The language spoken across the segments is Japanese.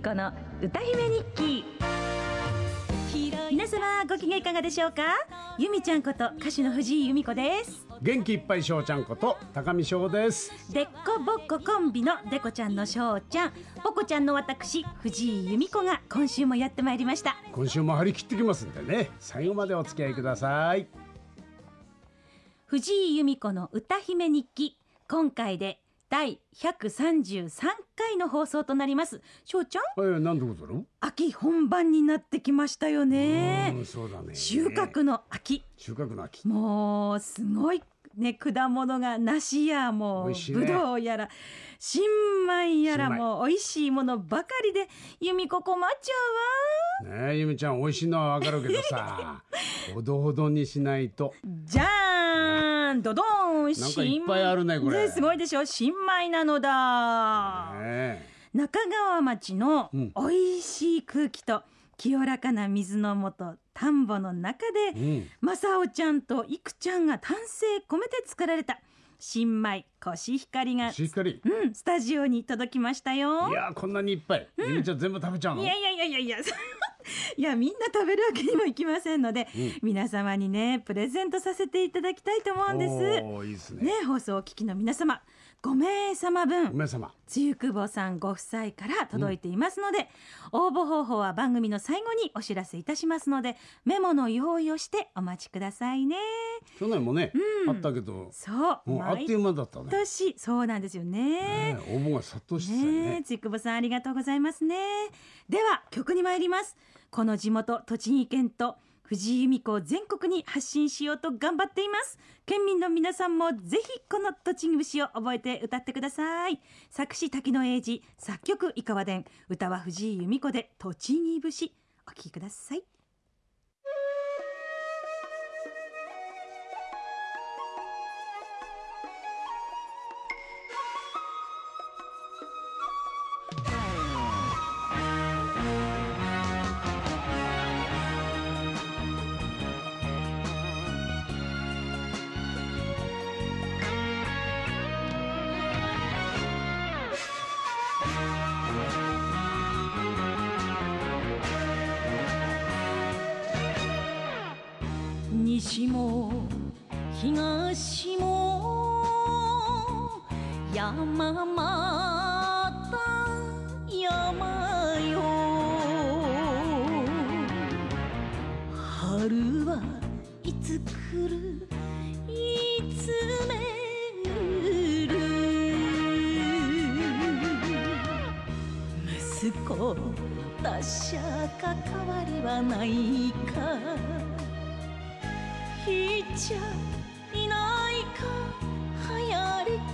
子の歌姫日記。皆様ご機嫌いかがでしょうか。由美ちゃんこと歌手の藤井由美子です。 元気いっぱい翔ちゃんこと高見翔です。 でっこぼっこコンビのでこちゃんの翔ちゃん、ぼこちゃんの私藤井由美子が今週もやってまいりました。 今週も張り切ってきますんでね、最後までお付き合いください。 藤井由美子の歌姫日記、今回で第133回の放送となります。翔ちゃん、 何でござる？ 秋本番になってきましたよね。 そうだね。 収穫の秋。もうすごいね、果物が梨やもうぶどうやら新米やらもう美味しいものばかりで、由美子困っちゃうわ。 ねえ由美ちゃん、美味しいのはわかるけどさほどほどにしないと。 じゃーん、ドドーン。 なんかいっぱいあるねこれ。 すごいでしょ。新米なのだ、中川町の美味しい空気と清らかな水の元田んぼの中で、正雄ちゃんといくちゃんが丹精込めて作られた新米コシヒカリがスタジオに届きましたよ。 いやこんなにいっぱい、由美ちゃん全部食べちゃうの？いやいやみんな食べるわけにもいきませんので、皆様にねプレゼントさせていただきたいと思うんです。 いいですね。 放送をお聞きの皆様5名様分、つゆくぼさんご夫妻から届いていますので、応募方法は番組の最後にお知らせいたしますので、メモの用意をしてお待ちくださいね。 去年もね、あったけど、 そうあっという間だったね。 そうなんですよね。 応募が殺到してたね。 つゆくぼさんありがとうございますね。では曲に参ります。この地元栃木県と藤井由美子を全国に発信しようと頑張っています。県民の皆さんもぜひこの栃木節を覚えて歌ってください。作詞滝野英二、作曲井川伝、歌は藤井由美子で栃木節、お聴きください。西も東も山また山よ、春はいつ来るいつ巡る、息子達者関わりはないか、いっちゃいないか流行り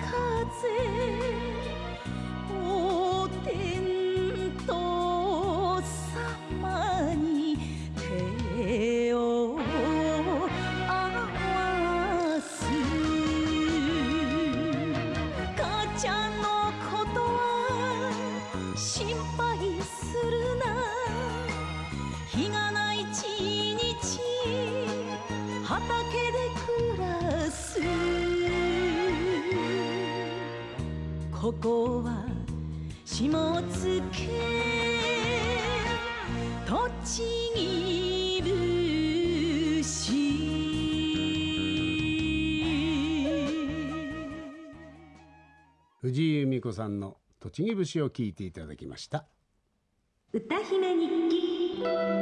風、お天道様に手を合わす、母ちゃんのことは心配するな、日がない一日畑で暮らす、ここは下野栃木節。 藤井由美子さんの栃木節を聞いていただきました。 歌姫日記。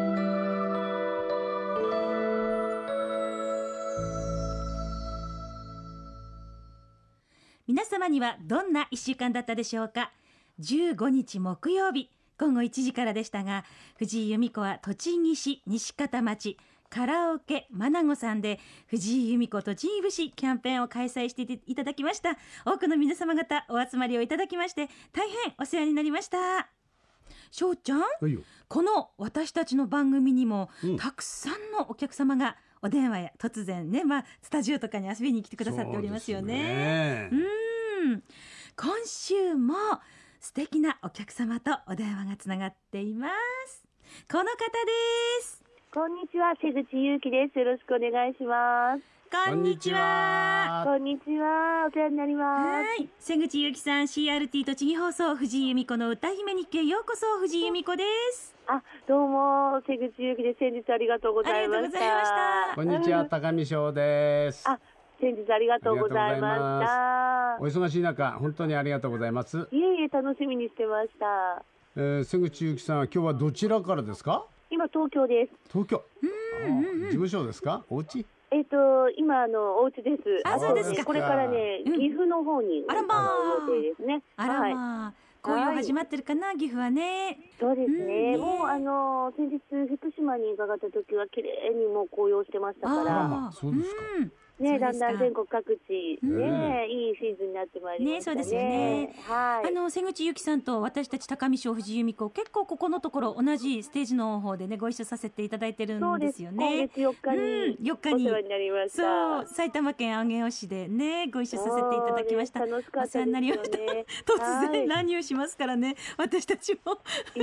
皆様にはどんな1週間だったでしょうか。15日木曜日午後1時からでしたが、藤井由美子は栃木市西方町カラオケマナゴさんで藤井由美子栃木節キャンペーンを開催していただきました。多くの皆様方お集まりをいただきまして大変お世話になりました。翔ちゃん、この私たちの番組にも、たくさんのお客様がお電話や突然ね、スタジオとかに遊びに来てくださっておりますよね。今週も素敵なお客様とお電話がつながっています。この方です。 こんにちは、瀬口ゆうきです。よろしくお願いします。 こんにちは。 こんにちは、お世話になります。 はい、瀬口ゆきさん、 CRT 栃木放送藤井由美子の歌姫日記へようこそ。藤井由美子です。 どうも、瀬口ゆうきです。先日ありがとうございました。 ありがとうございました。 こんにちは、高見翔です。 先日ありがとうございました。 お忙しい中、本当にありがとうございます。 いえいえ、楽しみにしてました。 瀬口ゆきさんは今日はどちらからですか？ 今東京です。 東京。事務所ですか？お家？ 今お家です。 そうですか。 これからね、岐阜の方に予定ですね。 紅葉始まってるかな、岐阜はね。 そうですね。もう先日福島に伺った時は綺麗にもう紅葉してましたから。 そうですか。 ね、だんだん全国各地ね、いいシーズンになってまいりましたね。 そうですよね。瀬口ゆきさんと私たち高見翔、藤井由美子、結構ここのところ同じステージの方でねご一緒させていただいてるんですよね。 今月4日にお世話になりました。 そう、埼玉県上尾市でねご一緒させていただきました。 楽しかったですよね。 お世話になりました。突然乱入しますからね、私たちも。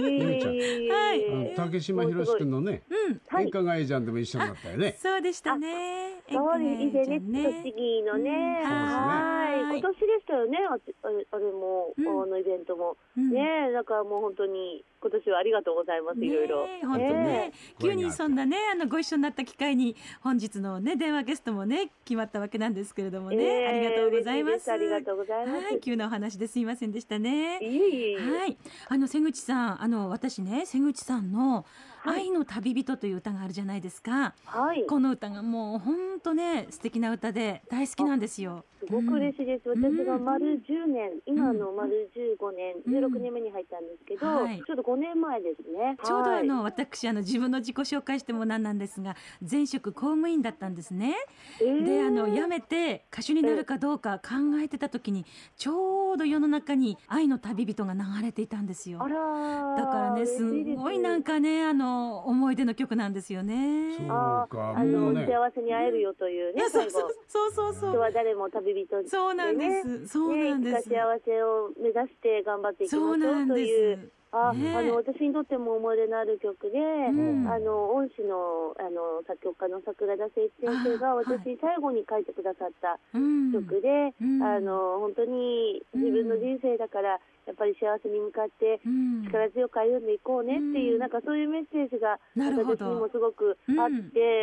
竹島宏君のね、演歌がいいじゃんでも一緒になったよね。 そうでしたね。 そうですね、栃木のね。今年でしたよね、あれもイベントもね。だからもう本当に今年はありがとうございます。いろいろ本当ね、急にそんなねご一緒になった機会に本日のね電話ゲストもね決まったわけなんですけれどもね、ありがとうございます。 ありがとうございます。 急なお話ですいませんでしたね。 はい。 瀬口さん、私ね、瀬口さんの愛の旅人という歌があるじゃないですか。この歌がもう本当ね素敵な歌で大好きなんですよ。 すごく嬉しいです。私が丸10年、今の丸15年、16年目に入ったんですけど、ちょうど5年前ですね。 ちょうど私自分の自己紹介してもなんなんですが、前職公務員だったんですね。で辞めて歌手になるかどうか考えてた時にちょうど世の中に愛の旅人が流れていたんですよ。だからねすごいなんかね思い出の曲なんですよね。 そうか。 幸せに会えるよというね。 そう人は誰も旅人でね。 そうなんです。そうなんです。 いつか幸せを目指して頑張っていきましょうという。私にとっても思い出のある曲で、恩師の作曲家の桜田誠一先生が私に最後に書いてくださった曲で、本当に自分の人生だからやっぱり幸せに向かって力強く歩んでいこうねっていう、なんかそういうメッセージが私にもすごくあって、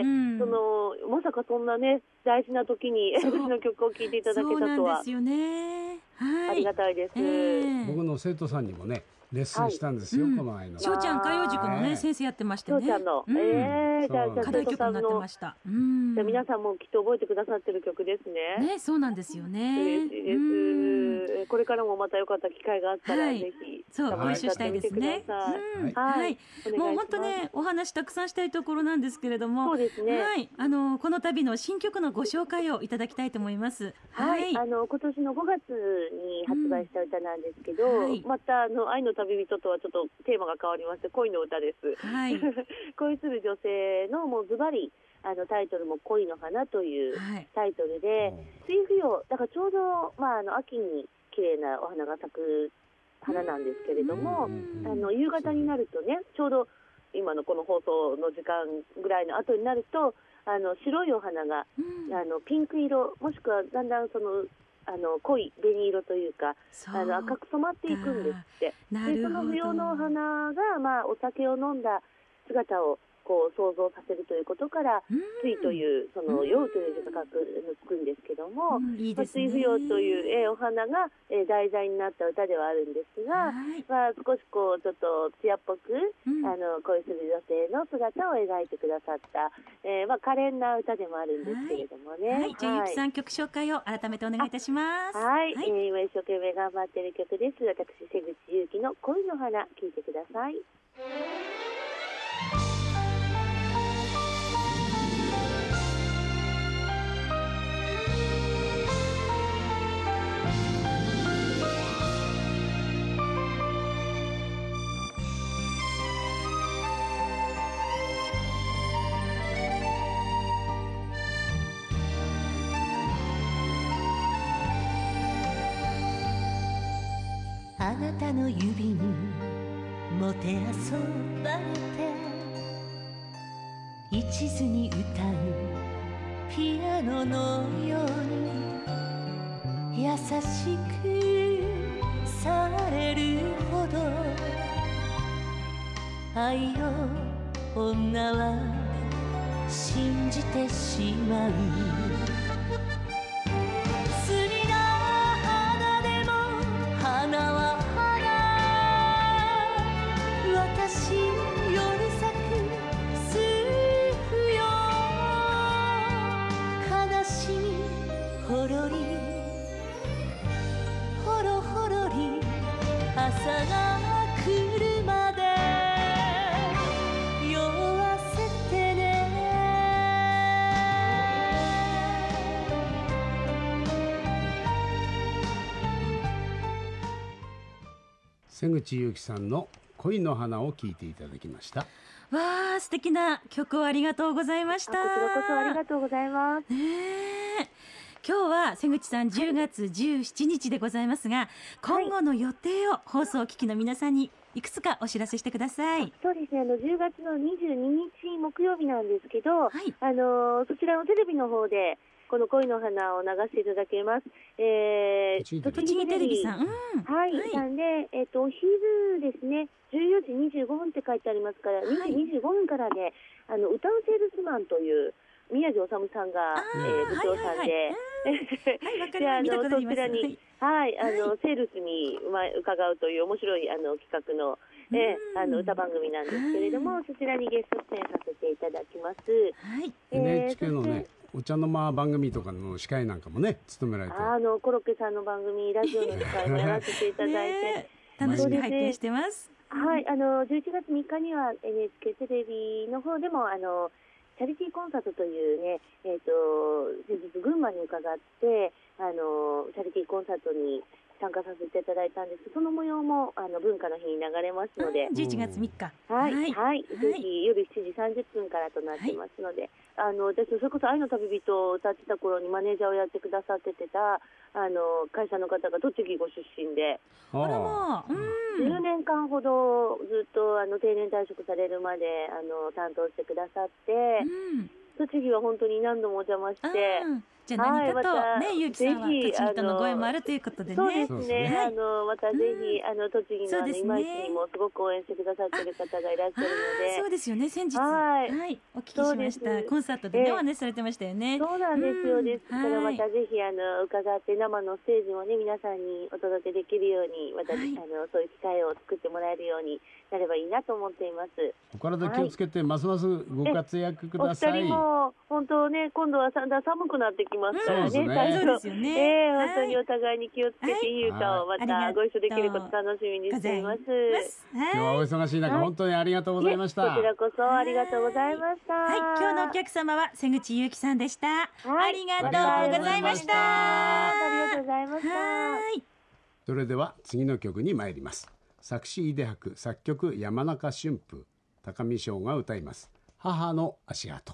まさかそんなね大事な時に私の曲を聴いていただけたとは。 そうなんですよね。 ありがたいです。 僕の生徒さんにもねレッスンしたんですよ、この愛の。 翔ちゃん歌謡塾のね先生やってましてね。 翔ちゃんの課題曲になってました。 じゃあ皆さんもきっと覚えてくださってる曲ですね。 そうなんですよね。 嬉しいです。これからもまたよかった機会があったらぜひご一緒したいですね。もう本当ねお話たくさんしたいところなんですけれども、 そうですね。 この度の新曲のご紹介をいただきたいと思います。 今年の5月に発売した歌なんですけど、また愛の旅人とはちょっとテーマが変わりまして恋の歌です。恋する女性のもうズバリタイトルも恋の花というタイトルで、水不要だからちょうど秋に綺麗なお花が咲く花なんですけれども、夕方になるとね、ちょうど今のこの放送の時間ぐらいの後になると白いお花がピンク色もしくはだんだん濃い紅色というか赤く染まっていくんですって。でその不要のお花がお酒を飲んだ姿をこう想像させるということから水という酔うという字がつくんですけども、水不要というお花が題材になった歌ではあるんですが、少しこうちょっと艶っぽく恋する女性の姿を描いてくださった可憐な歌でもあるんですけれどもね。 じゃあゆきさん曲紹介を改めてお願いいたします。 今一生懸命頑張っている曲です。私瀬口ゆきの恋の花聴いてください。 あなたの指にもてあそばれて一途に歌うピアノのように優しくされるほど愛よ女は信じてしまう隅の花でも花は花私より咲くスーフよ悲しみほろりほろほろり朝が来るまで酔わせてね瀬口ゆきさんの恋の花を聞いていただきました。 わあ、素敵な曲をありがとうございました。 こちらこそありがとうございます。 今日は瀬口さん10月17日でございますが、今後の予定を放送を聞きの皆さんにいくつかお知らせしてください。 そうですね、10月の22日木曜日なんですけど、 はい、 そちらのテレビの方でこの恋の花を流していただけます。 栃木テレビさん、 はい、なんで、お昼ですね、14時25分って書いてありますから、2時25分からで、歌うセールスマンという宮城治さんが、部長さんで、そちらに、セールスに伺うという面白い企画の、歌番組なんですけれども、そちらにゲスト出演させていただきます。 NHK のね、お茶の間番組とかの司会なんかもね務められて、 コロッケさんの番組ラジオの司会もやらせていただいて楽しみに拝見してます。 はい、11月3日には NHK テレビの方でもチャリティーコンサートというね、先日群馬に伺ってチャリティーコンサートに参加させていただいたんです。その模様も文化の日に流れますので、 11月3日、 ぜひ夜7時30分からとなってますので、私それこそ愛の旅人を歌ってた頃にマネージャーをやってくださってた会社の方が栃木ご出身で、10年間ほどずっと定年退職されるまで担当してくださって、栃木は本当に何度もお邪魔して、 じゃあ何かとね、ゆうきさんは栃木とのご縁もあるということでね。 そうですね、またぜひ栃木の今市にもすごく応援してくださっている方がいらっしゃるので。 そうですよね、先日お聞きしました。コンサートでねお話されてましたよね。 そうなんですよ。ですからまたぜひ伺って生のステージもね皆さんにお届けできるように、またそういう機会を作ってもらえるようになればいいなと思っています。 お体気をつけてますますご活躍ください。 お二人も本当ね、今度はだんだん寒くなってきますからね。 そうですよね。 本当にお互いに気をつけていい歌をまたご一緒できること楽しみにしています。 今日はお忙しい中、本当にありがとうございました。 こちらこそありがとうございました。 今日のお客様は瀬口ゆうきさんでした。ありがとうございました。 ありがとうございました。 それでは次の曲に参ります。作詞井出博、作曲山中春風、高見翔が歌います。母の足跡。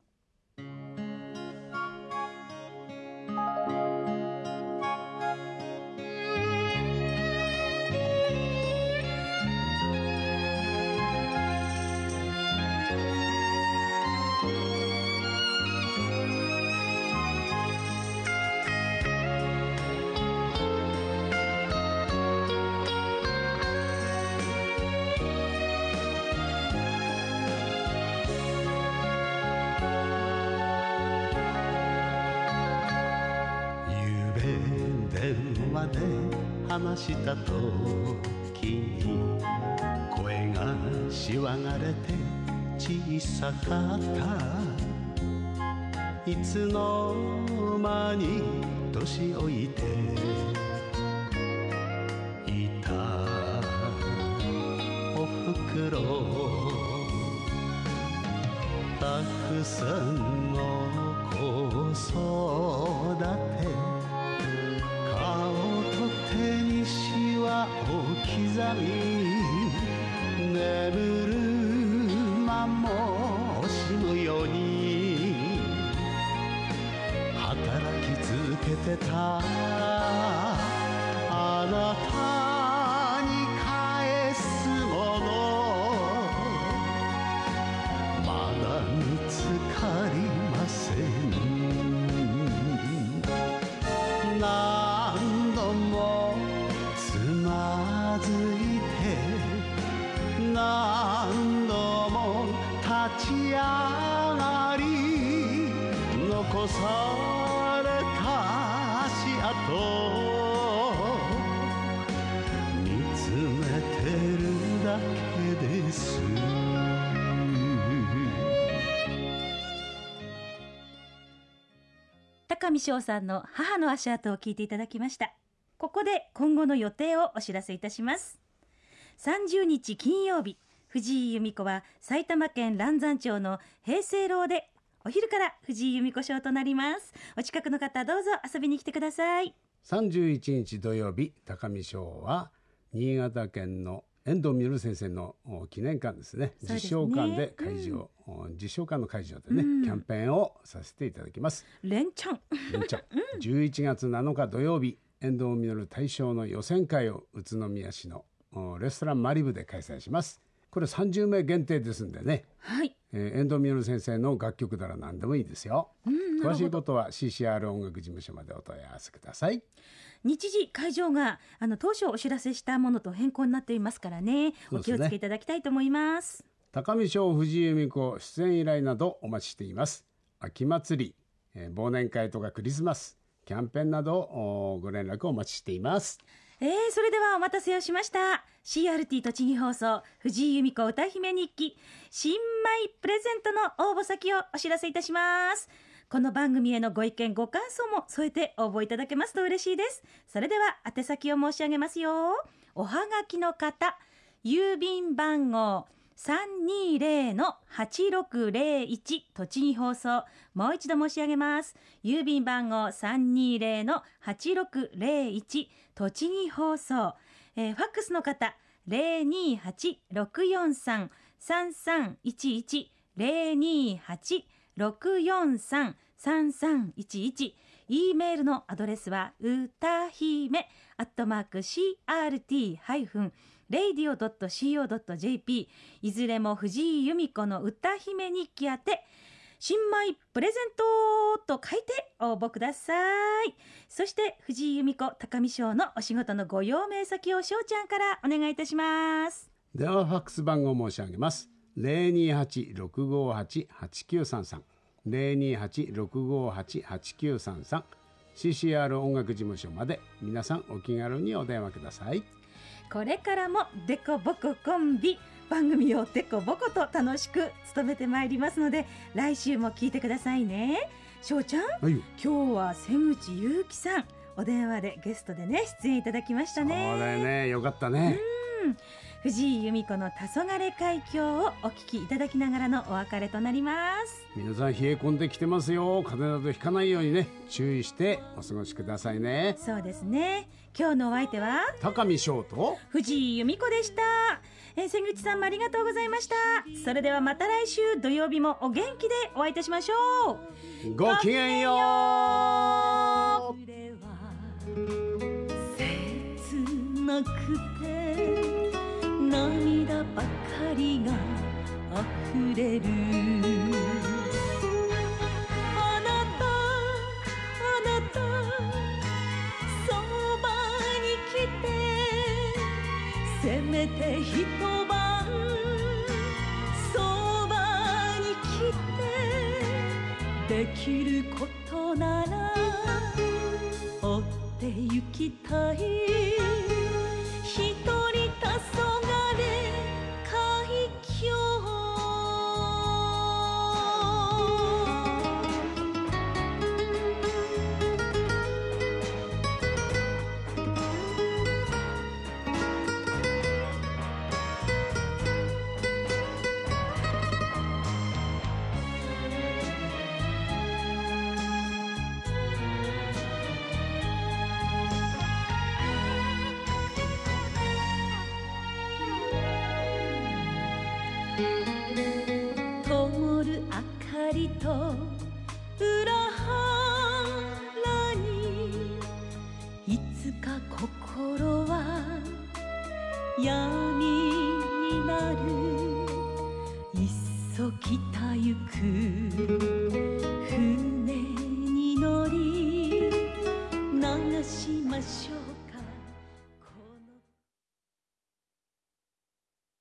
で話した時に声がしわがれて小さかった。いつの間に年老いていたおふくろ、たくさんの子育て、顔と手にシワを刻み、眠る間も惜しむように働き続けてた。あなたに返すものまだ見がり残された足跡見つめてるだけです。 高見翔さんの母の足跡を聞いていただきました。ここで今後の予定をお知らせいたします。30日金曜日、藤井由美子は埼玉県嵐山町の平成楼でお昼から藤井由美子ショーとなります。お近くの方どうぞ遊びに来てください。 31日土曜日、高見翔は新潟県の遠藤実先生の記念館ですね。実証館で会場、実証館の会場でね、キャンペーンをさせていただきます。 連チャン 11月7日土曜日、遠藤実大賞の予選会を宇都宮市のレストランマリブで開催します。これ30名限定ですんでね、 はい、 遠藤実先生の楽曲なら何でもいいですよ。詳しいことは CCR 音楽事務所までお問い合わせください。 日時会場が当初お知らせしたものと変更になっていますからね、お気をつけいただきたいと思います。 高見翔、藤井由美子出演依頼などお待ちしています。秋祭り、忘年会とかクリスマスキャンペーンなどご連絡お待ちしています。 それではお待たせをしました。 CRT 栃木放送藤井由美子歌姫日記新米プレゼントの応募先をお知らせいたします。この番組へのご意見ご感想も添えて応募いただけますと嬉しいです。それでは宛先を申し上げますよ。おはがきの方、郵便番号320-8601 栃木放送。もう一度申し上げます。郵便番号320-8601 栃木放送。ファックスの方 028-643-3311 028-643-3311。 E メールのアドレスは歌姫@crt-radio.co.jp。 いずれも藤井由美子の歌姫日記宛て新米プレゼントと書いて応募ください。そして藤井由美子高見翔のお仕事のご用命先を翔ちゃんからお願いいたします。 ではファックス番号申し上げます。 028-658-8933 028-658-8933 CCR 音楽事務所まで皆さんお気軽にお電話ください。 これからもデコボココンビ番組をデコボコと楽しく務めてまいりますので、来週も聞いてくださいね。翔ちゃん、はい、今日は瀬口祐樹さんお電話でゲストでね出演いただきましたね。 そうだよね、よかったね。 藤井由美子の黄昏海峡をお聞きいただきながらのお別れとなります。 皆さん冷え込んできてますよ。風邪などひかないようにね注意してお過ごしくださいね。 そうですね。今日のお相手は高見翔と藤井由美子でした。瀬口さんもありがとうございました。それではまた来週土曜日もお元気でお会いいたしましょう。 ごきげんよう。 切なくて涙ばかりが溢れる。あなたそばに来てせめて一晩そばに来てできることなら追ってゆきたい。一人黄昏海峡灯る明かりと裏腹にいつか心は闇になる。いっそ北行く船に乗り流しましょう